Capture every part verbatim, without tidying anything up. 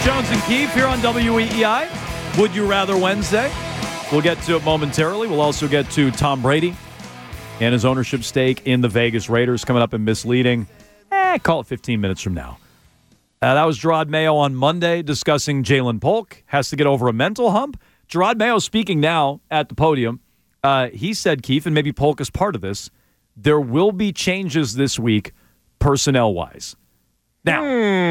Jones and Keefe here on W E E I. Would You Rather Wednesday. We'll get to it momentarily. We'll also get to Tom Brady and his ownership stake in the Vegas Raiders coming up in misleading. Eh, call it fifteen minutes from now. Uh, that was Gerard Mayo on Monday discussing Jalen Polk. Has to get over a mental hump. Gerard Mayo speaking now at the podium. Uh, he said, Keefe, and maybe Polk is part of this, there will be changes this week personnel-wise. Now,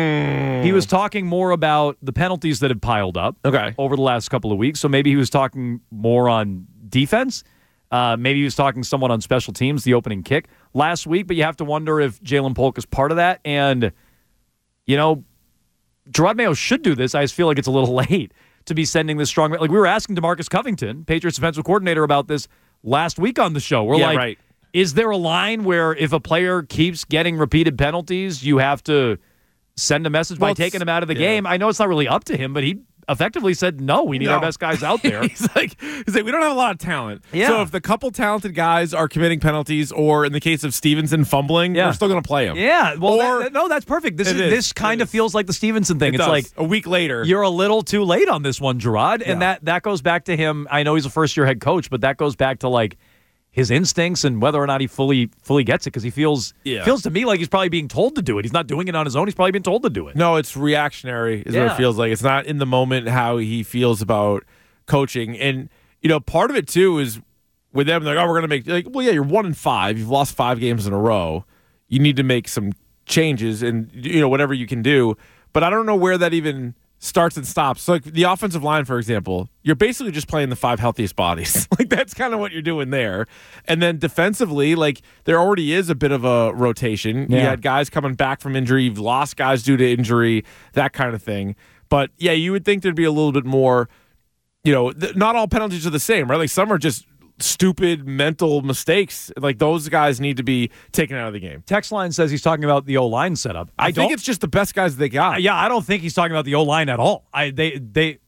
mm. he was talking more about the penalties that have piled up okay. over the last couple of weeks. So maybe he was talking more on defense. Uh, maybe he was talking somewhat on special teams, the opening kick last week. But you have to wonder if Jalen Polk is part of that. And, you know, Gerard Mayo should do this. I just feel like it's a little late to be sending this strong. Like we were asking DeMarcus Covington, Patriots defensive coordinator, about this last week on the show. We're yeah, like, right. Is there a line where if a player keeps getting repeated penalties, you have to send a message well, by taking him out of the yeah. game? I know it's not really up to him, but he effectively said, no, we need no. our best guys out there. he's like, he's like, we don't have a lot of talent. Yeah. So if the couple talented guys are committing penalties, or in the case of Stevenson fumbling, yeah. we're still going to play him. Yeah. Well, or, that, no, that's perfect. This is, is. this kind it of is. feels like the Stevenson thing. It it's does. like a week later. You're a little too late on this one, Gerard. And yeah. that, that goes back to him. I know he's a first-year head coach, but that goes back to like his instincts and whether or not he fully fully gets it, because he feels yeah. feels to me like he's probably being told to do it. He's not doing it on his own. He's probably being told to do it. No, it's reactionary is yeah. what it feels like. It's not in the moment how he feels about coaching. And, you know, part of it, too, is with them, like, oh, we're going to make, like, well, yeah, you're one in five. You've lost five games in a row. You need to make some changes and, you know, whatever you can do. But I don't know where that even starts and stops. So, like, the offensive line, for example, you're basically just playing the five healthiest bodies. Like, that's kind of what you're doing there. And then defensively, like, there already is a bit of a rotation. Yeah. You had guys coming back from injury. You've lost guys due to injury, that kind of thing. But, yeah, you would think there'd be a little bit more, you know, th- not all penalties are the same, right? Like, some are just stupid mental mistakes. Like, those guys need to be taken out of the game. Text line says he's talking about the O-line setup. I, I think don't, it's just the best guys they got. Yeah, I don't think he's talking about the O-line at all. I they they.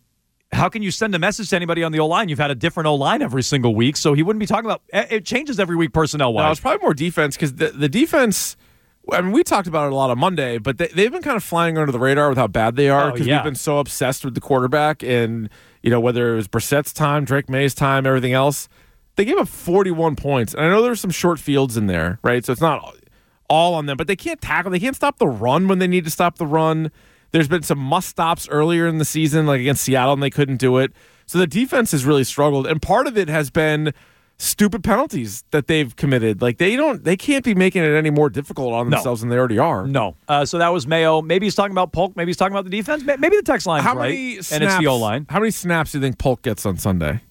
How can you send a message to anybody on the O-line? You've had a different O-line every single week, so he wouldn't be talking about. It changes every week personnel-wise. No, it's probably more defense, because the, the defense, I mean, we talked about it a lot on Monday, but they, they've been kind of flying under the radar with how bad they are, because oh, yeah. we've been so obsessed with the quarterback and, you know, whether it was Brissett's time, Drake May's time, everything else. They gave up forty-one points, and I know there's some short fields in there, right? So it's not all on them, but they can't tackle. They can't stop the run when they need to stop the run. There's been some must stops earlier in the season, like against Seattle, and they couldn't do it. So the defense has really struggled, and part of it has been stupid penalties that they've committed. Like they don't, they can't be making it any more difficult on themselves no. than they already are. No. Uh, so that was Mayo. Maybe he's talking about Polk. Maybe he's talking about the defense. Maybe the text line's how right, many snaps, and it's the O-line. How many snaps do you think Polk gets on Sunday?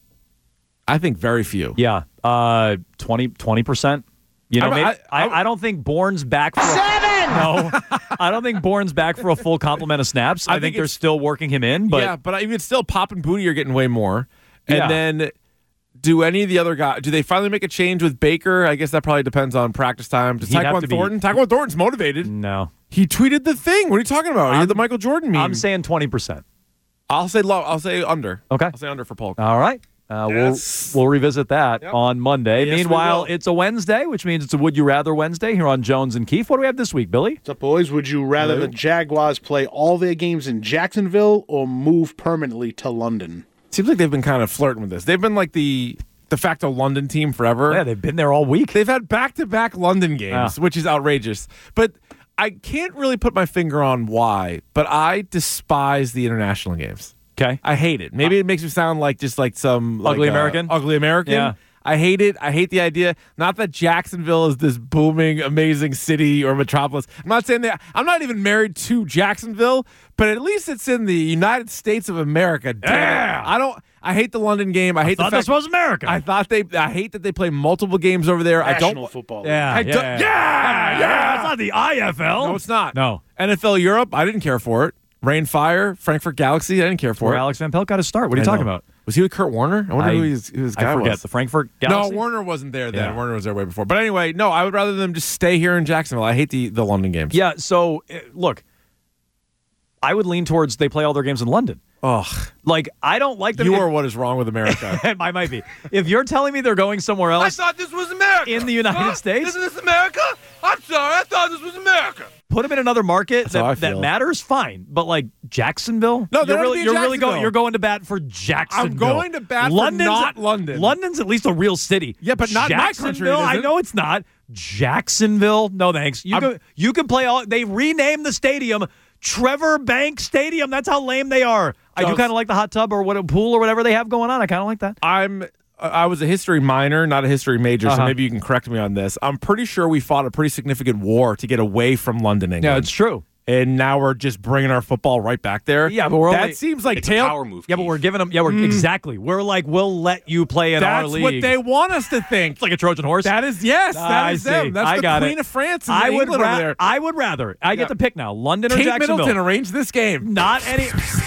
I think very few. Yeah, uh, twenty percent. You know, I, maybe, I, I, I, I don't think Bourne's back for seven. A, no, I don't think Bourne's back for a full complement of snaps. I, I think, think they're still working him in. But yeah, but I mean, still Pop and Booty are getting way more. And yeah. then, do any of the other guys? Do they finally make a change with Baker? I guess that probably depends on practice time. Does Tyquan Thornton? Be, Tyquan Thornton's motivated. No, he tweeted the thing. What are you talking about? I'm, he had the Michael Jordan meme. I'm saying twenty percent. I'll say low. I'll say under. Okay, I'll say under for Polk. All right. Uh, yes. We'll we'll revisit that yep. on Monday. Yes, Meanwhile, it's a Wednesday, which means it's a Would You Rather Wednesday here on Jones and Keefe. What do we have this week, Billy? What's up, boys? Would you rather Hello. the Jaguars play all their games in Jacksonville or move permanently to London? Seems like they've been kind of flirting with this. They've been like the de facto London team forever. Yeah, they've been there all week. They've had back-to-back London games, yeah. which is outrageous. But I can't really put my finger on why, but I despise the international games. Okay. I hate it. Maybe it makes me sound like just like some ugly like, American. Uh, ugly American. Yeah. I hate it. I hate the idea. Not that Jacksonville is this booming, amazing city or metropolis. I'm not saying that. I'm not even married to Jacksonville, but at least it's in the United States of America. Damn yeah. it. I don't. I hate the London game. I hate I the fact this was America. I thought they. I hate that they play multiple games over there. National I don't. Football. Yeah. I yeah, don't, yeah. Yeah. Yeah. It's not the I F L. No, it's not. No. N F L Europe. I didn't care for it. Rain Fire, Frankfurt Galaxy. I didn't care for Where it. Alex Van Pelt got his start. What are you I talking know. about? Was he with Kurt Warner? I wonder I, who his, who his guy I forget. was. The Frankfurt Galaxy? No, Warner wasn't there then. Yeah. Warner was there way before. But anyway, no, I would rather them just stay here in Jacksonville. I hate the, the London games. Yeah, so, uh, look, I would lean towards they play all their games in London. Ugh. Like, I don't like them. You if, are what is wrong with America. I might be. If you're telling me they're going somewhere else. I thought this was America. In the United huh? States? Isn't this America? I'm sorry. I thought this was America. Put them in another market That's how I that, that feel. matters, fine. But like Jacksonville, No, you're they don't really be in you're really going Jacksonville. you're going to bat for Jacksonville. I'm going to bat for London's, not London. London's at least a real city. Yeah, but not my country, it Jacksonville. I isn't. know it's not Jacksonville. No thanks. You I'm- can you can play all. They renamed the stadium Trevor Bank Stadium. That's how lame they are. I do Just- kind of like the hot tub or what a pool or whatever they have going on. I kind of like that. I'm. I was a history minor, not a history major, so Uh-huh. maybe you can correct me on this. I'm pretty sure we fought a pretty significant war to get away from London, England. Yeah, it's true. And now we're just bringing our football right back there. Yeah, but we're that only- seems like It's a tail. power move. Yeah, but Keith. we're giving them. Yeah, we're exactly. We're like, we'll let you play in our That's league. what they want us to think. It's like a Trojan horse. That is yes. That I is see. them. That's I the got Queen it. of France. And I would. England Ra- over there. I would rather. I get Yeah. to pick now. London or Kate Jacksonville. Middleton arranged this game. Not any.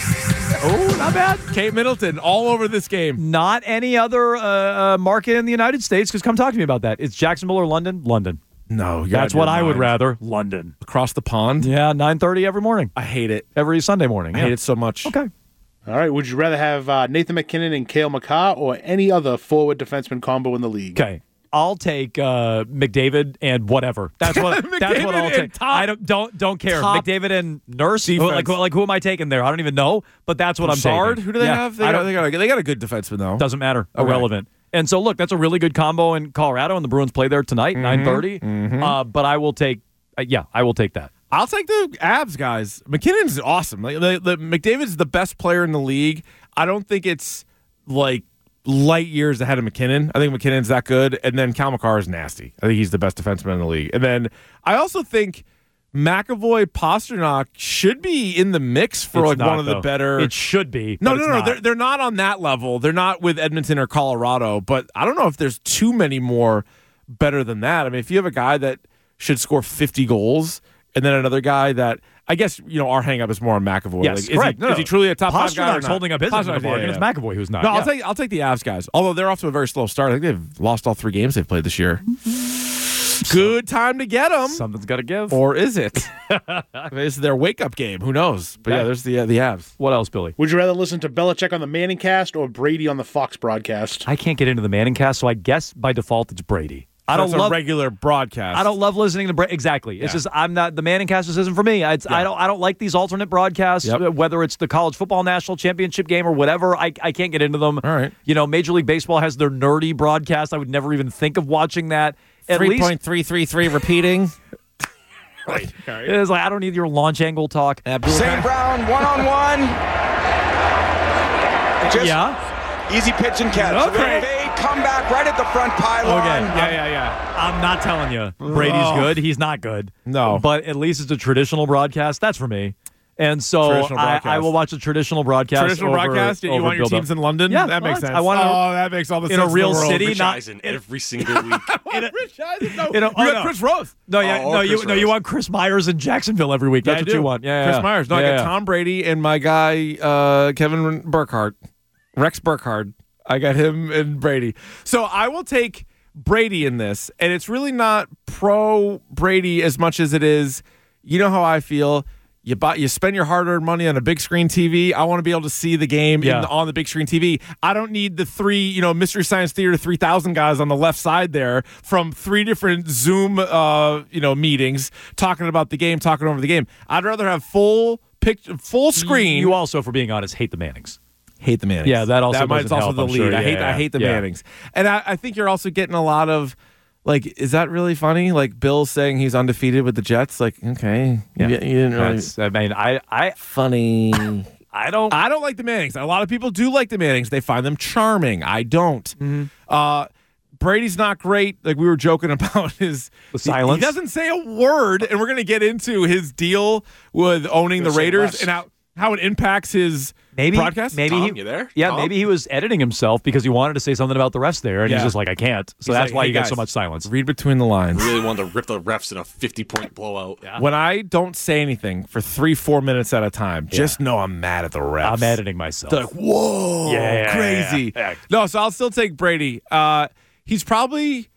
Oh, not bad. Kate Middleton all over this game. Not any other uh, uh, market in the United States. Because come talk to me about that. It's Jacksonville or London. London. No, That's what I would rather. London. Across the pond. Yeah, nine thirty every morning. I hate it. Every Sunday morning. I yeah. hate it so much. Okay. All right. Would you rather have uh, Nathan McKinnon and Cale McCarr or any other forward defenseman combo in the league? Okay. I'll take uh, McDavid and whatever. That's what. that's what McDavid I'll and take. top- I don't don't don't care. top McDavid and Nurse. defense. Like like who am I taking there? I don't even know. But that's what Broussard? I'm taking. Who do they Yeah, have? They I got, don't- they, got a, they got a good defenseman though. Doesn't matter. Okay. Irrelevant. And so look, that's a really good combo in Colorado, and the Bruins play there tonight, Mm-hmm. nine thirty. Uh, but I will take. Uh, yeah, I will take that. I'll take the Avs guys. McKinnon's awesome. Like the, the, McDavid's the best player in the league. I don't think it's like light years ahead of McKinnon. I think McKinnon's that good, and then Cal McCarr is nasty. I think he's the best defenseman in the league. And then I also think McAvoy, Pasternak should be in the mix for It's like not, one of the though. better. It should be. no, but no, it's no. not. They're they're not on that level. They're not with Edmonton or Colorado. But I don't know if there's too many more better than that. I mean, if you have a guy that should score fifty goals, and then another guy that I guess you know our hang up is more on McAvoy. Yes, like, is correct. He, No, is he truly a top five guy? Or Pasternak's not? holding up his end of the Pasternak's- bargain. yeah, yeah. It's McAvoy who's not. No, Yeah. I'll take I'll take the Avs guys. Although they're off to a very slow start. I think they've lost all three games they've played this year. Good time to get them, Something's got to give. or is it? Is their wake up game? Who knows? But yeah, Yeah. there's the uh, the Avs. What else, Billy? Would you rather listen to Belichick on the Manning cast or Brady on the Fox broadcast? I can't get into the Manning cast, so I guess by default it's Brady. I don't That's love a regular broadcast. I don't love listening to Brady. Exactly. It's Yeah. just I'm not the Manning cast. This isn't for me. It's, I don't I don't like these alternate broadcasts. Yep. uh, Whether it's the college football national championship game or whatever, I I can't get into them. All right. You know, Major League Baseball has their nerdy broadcast. I would never even think of watching that. At Three least point three three three repeating. it is like I don't need your launch angle talk. Saint Brown, one on one. Just Yeah. easy pitch and catch. Okay. Fade, come back right at the front pylon. Okay. Yeah, yeah, yeah. I'm not telling you Brady's Oh. good. He's not good. No. But at least it's a traditional broadcast. That's for me. And so Traditional I, broadcast. I will watch a traditional broadcast. Traditional over- broadcast. You over want your build-up. teams in London? Yeah, that makes well, sense. I want to- oh, that makes all the in a sense real in the world. city, Rich not- Eisen every single week. In a- Rich Eisen? No, in a- you oh, got no. Chris Rose. No, yeah, Oh, no, or you Chris no, you Rose. want Chris Myers in Jacksonville every week. That's Yeah, I what do. you want. Yeah, Chris yeah. Myers. No, I yeah, got yeah. Tom Brady and my guy uh, Kevin Burkhardt, Rex Burkhardt. I got him and Brady. So I will take Brady in this, and it's really not pro Brady as much as it is. You know how I feel. You buy, you spend your hard-earned money on a big screen T V. I want to be able to see the game Yeah. in, on the big screen T V. I don't need the three, you know, Mystery Science Theater three thousand guys on the left side there from three different Zoom, uh, you know, meetings talking about the game, talking over the game. I'd rather have full picture, full screen. You also, for being honest, hate the Mannings. hate the Mannings. Yeah, that also that might doesn't also help, the I'm lead. sure. I hate Yeah, I hate the yeah. Mannings, and I, I think you're also getting a lot of. Like, is that really funny? Like, Bill saying he's undefeated with the Jets. Like, okay, Yeah. you, you didn't really. That's, I mean, I, I, Funny. I don't. I don't like the Mannings. A lot of people do like the Mannings. They find them charming. I don't. Mm-hmm. Uh, Brady's not great. Like we were joking about his The silence. He doesn't say a word, and we're going to get into his deal with owning the Gonna say Raiders less. and how how it impacts his Maybe broadcast. Maybe Tom, he, you there? Yeah, Tom? maybe he was editing himself because he wanted to say something about the refs there, and Yeah. he's just like, I can't. So He's that's like, why "Hey, you get so guys, much silence. Read between the lines. Really wanted to rip the refs in a fifty-point blowout. Yeah. When I don't say anything for three, four minutes at a time, just know I'm mad at the refs. I'm editing myself. They're like, whoa, Yeah, yeah, crazy. yeah, yeah. No, so I'll still take Brady. Uh, he's probably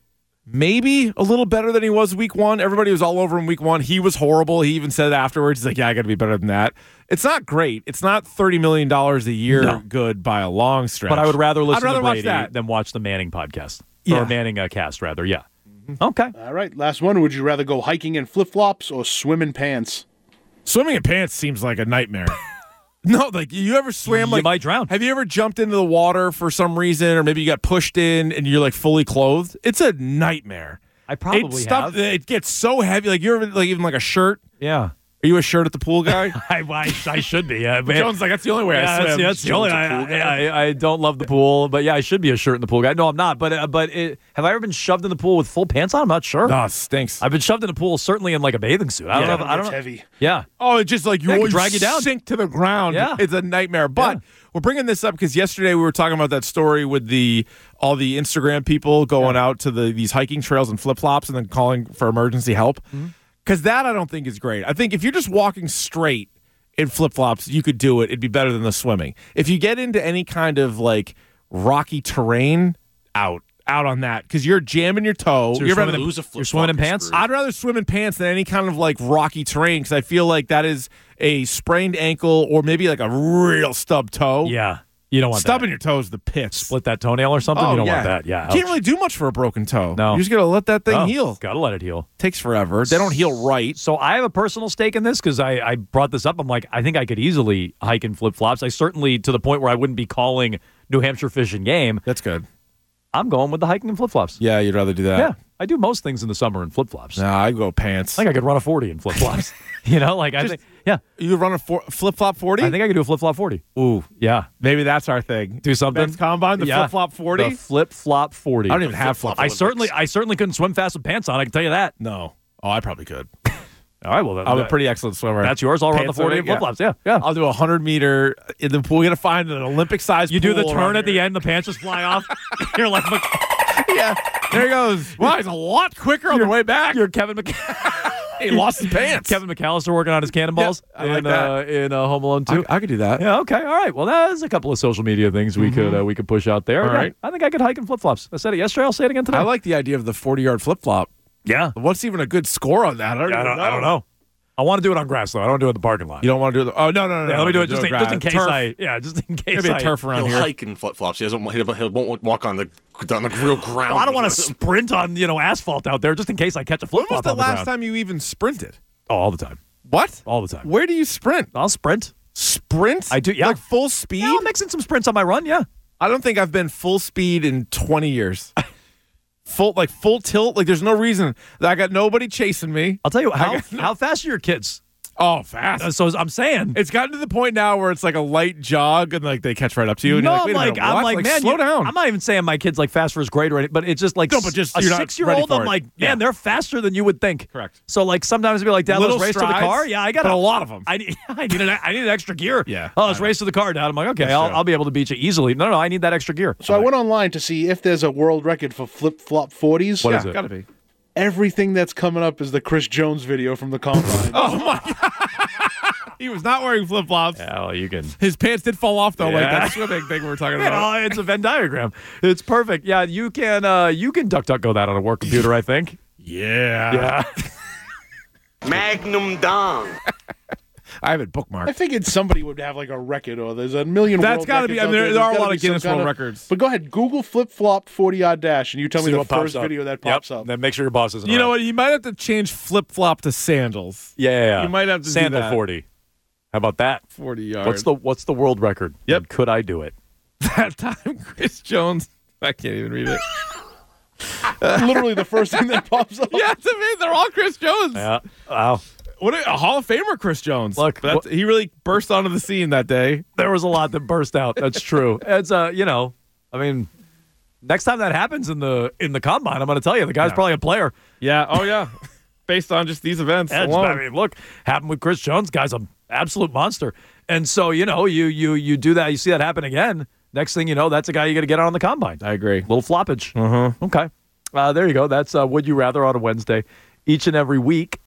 maybe a little better than he was week one. Everybody was all over him week one. He was horrible. He even said afterwards, he's like, yeah, I got to be better than that. It's not great. It's not thirty million dollars a year No. good by a long stretch. But I would rather listen I'd rather to watch Brady that. than watch the Manning podcast. Yeah. Or Manning uh, cast, rather. Yeah. Okay. All right, last one. Would you rather go hiking in flip-flops or swim in pants? Swimming in pants seems like a nightmare. No, like you ever swam You like might drown. Have you ever jumped into the water for some reason, or maybe you got pushed in and you're like fully clothed? It's a nightmare. I probably it stuff, have. It gets so heavy. Like you're like even like a shirt. Yeah. Are you a shirt at the pool guy? I, I, I should be. Yeah, man. Jones like that's the only way Yeah, I that's, swim. that's the only. Jones a I, pool guy. I, I, I don't love the pool, but yeah, I should be a shirt in the pool guy. No, I'm not. But uh, but it, have I ever been shoved in the pool with full pants on? I'm not sure. No, it stinks. I've been shoved in the pool certainly in like a bathing suit. I don't Yeah. know. If, I don't It's know. heavy. Yeah. Oh, it's just like you, Yeah, it can you drag you down. sink to the ground. Yeah. It's a nightmare. But Yeah. we're bringing this up because yesterday we were talking about that story with the all the Instagram people going out to the these hiking trails in flip flops and then calling for emergency help. Because that I don't think is great. I think if you're just walking straight in flip flops, you could do it. It'd be better than the swimming. If you get into any kind of like rocky terrain, out. Out on that because you're jamming your toe. So you're you're swimming rather- in- Lose a flip You're swimming in flop, pants? screwed. I'd rather swim in pants than any kind of like rocky terrain because I feel like that is a sprained ankle or maybe like a real stub toe. Yeah. You don't want Stubbing that. your toe is the pits. Split that toenail or something. Oh, you don't yeah. want that. Yeah. You can't ouch. really do much for a broken toe. No. You just got to let that thing Oh, heal. Gotta let it heal. Takes forever. They don't heal right. So I have a personal stake in this because I, I brought this up. I'm like, I think I could easily hike in flip flops. I certainly to the point where I wouldn't be calling New Hampshire Fish and Game. That's good. I'm going with the hiking in flip flops. Yeah, you'd rather do that. Yeah, I do most things in the summer in flip flops. Nah, I go pants. I think I could run a forty in flip flops. you know, like I Just- think, yeah, you run a for- flip flop forty? I think I could do a flip flop forty. Ooh, Yeah, maybe that's our thing. do something. Ben's Combine, the Yeah. flip flop forty. The flip flop forty. I don't even have flip. I certainly, I certainly couldn't swim fast with pants on. I can tell you that. No. Oh, I probably could. All right, well, that, I'm a that- pretty excellent swimmer. that's yours. I'll run the Pants forty on in it, yeah. flip flops. Yeah, yeah. I'll do a hundred meter in the pool. We gotta find an Olympic size. You do the turn at the end, the pants just fly off. You're like, Yeah, there he goes. Wow, he's a lot quicker on the way back. you're Kevin. Mc- He lost his pants. Kevin McAllister working on his cannonballs Yeah, I like in, that. uh, in uh, Home Alone I, two. I could do that. Yeah. Okay. All right. Well, that's a couple of social media things we could uh, we could push out there. All Yeah, right. I think I could hike in flip flops. I said it yesterday. I'll say it again today. I like the idea of the forty yard flip flop. Yeah. What's even a good score on that? I don't, I even don't, I don't know. I want to do it on grass though. I don't do it in the parking lot. You don't want to do the. Oh no no no. yeah, no, let me do no, it just, in, grass. just in case Turf. I. Yeah, just in case Maybe I. a turf around He'll here. hike in flip flops. He doesn't. He won't walk on the on the real ground. Well, I don't want to sprint on you know asphalt out there just in case I catch a flip When was flop the on the last ground. time you even sprinted? Oh, all the time. What? All the time. Where do you sprint? I'll sprint. Sprint? I do, yeah. Like full speed? Yeah, I'll mix in some sprints on my run. Yeah. I don't think I've been full speed in twenty years. Full like full tilt. Like there's no reason. I got nobody chasing me. I'll tell you how got- how fast are your kids? Oh, fast. Uh, So I'm saying. It's gotten to the point now where it's like a light jog and like they catch right up to you. And no, you're I'm like, Wait a like, minute, I'm what? like, man, slow you- down. I'm not even saying my kid's like fast for his grade or anything, but it's just like No, but just a you're not six year ready old. for I'm it. like, man, Yeah. they're faster than you would think. Correct. So like sometimes I'd be like, Dad, Little let's race to the strides, car. Yeah, I got but a lot of 'em. I need, I need, an, I need an extra gear. Yeah, Oh, let's I know. race to the car, Dad. I'm like, okay, That's I'll, true. I'll be able to beat you easily. No, no, I need that extra gear. So I went online to see if there's a world record for flip flop forties. What yeah, is it? gotta be. Everything that's coming up is the Chris Jones video from the combine. Oh my god. He was not wearing flip flops. Yeah, well, you can. His pants did fall off though, like Yeah. that swimming thing we were talking You about. know, it's a Venn diagram. It's perfect. Yeah, you can uh, you can duck duck go that on a work computer. I think. Yeah. Yeah. Magnum Dong. I have it I bookmarked. figured somebody would have like a record, or there's a million. That's world gotta be- records I mean, out there- There's there are a gotta lot be of some Guinness kind World of- Records. But go ahead, Google flip flop forty yard dash, and you tell See me the what pops first up. video that Yep. pops up. Then make sure your boss isn't. You know around. what? You might have to change flip flop to sandals. Yeah, yeah, yeah. You might have to do Sandal that. forty. How about that? Forty yards. What's the What's the world record? Yep. And could I do it? that time? Chris Jones. I can't even read it. Literally the first thing that pops up. Yeah, it's amazing. They're all Chris Jones. Yeah. Wow. What a, a Hall of Famer, Chris Jones. Look, But that's- he really burst onto the scene that day. There was a lot that burst out. That's true. It's uh, you know, I mean, next time that happens in the in the combine, I'm going to tell you the guy's Yeah. probably a player. Yeah. Oh yeah. Based on just these events And, alone. I mean, look, happened with Chris Jones. Guy's an absolute monster. And so you know, you you you do that. You see that happen again. Next thing you know, that's a guy you got to get on the combine. I agree. Little floppage. Uh huh. Okay. Uh, there you go. That's uh, Would You Rather on a Wednesday. Each and every week,